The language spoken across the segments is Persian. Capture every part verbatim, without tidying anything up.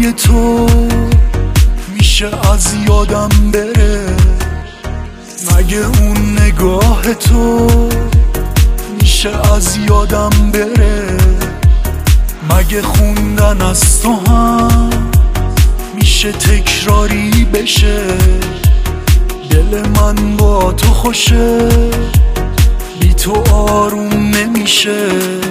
نگاه تو میشه از یادم بره؟ مگه اون نگاه تو میشه از یادم بره؟ مگه خوندن از تو هم میشه تکراری بشه؟ دل من با تو خوشه، بی تو آروم نمیشه.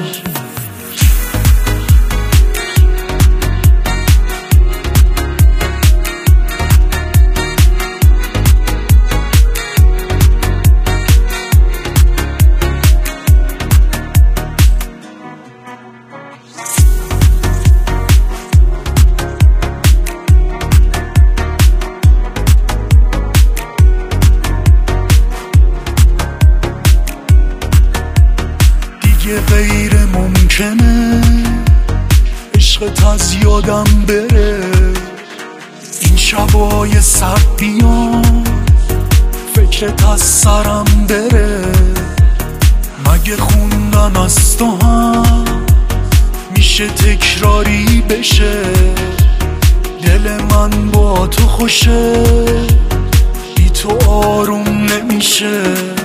غیر ممکنه عشقت از یادم بره. این شبای سر بیان فکرت از سرم بره. مگه خوندن از تو هم میشه تکراری بشه؟ دل من با تو خوشه، بی تو آروم نمیشه.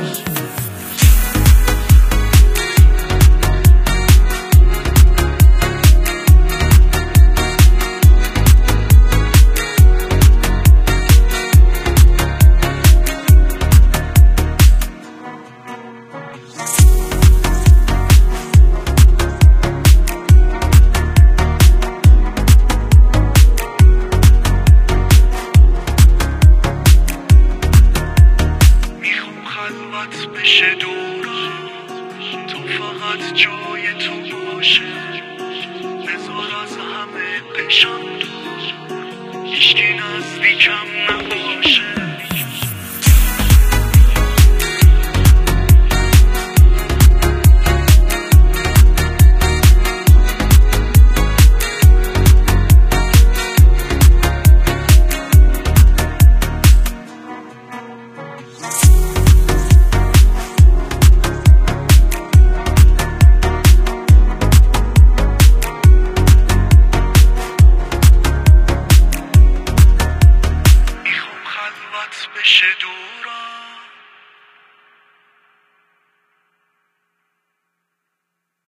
بشه دوران تو فقط جای تو باشه. بذار از همه پیشم دور، هیچکی نزدیکم نباشه. بشه دوران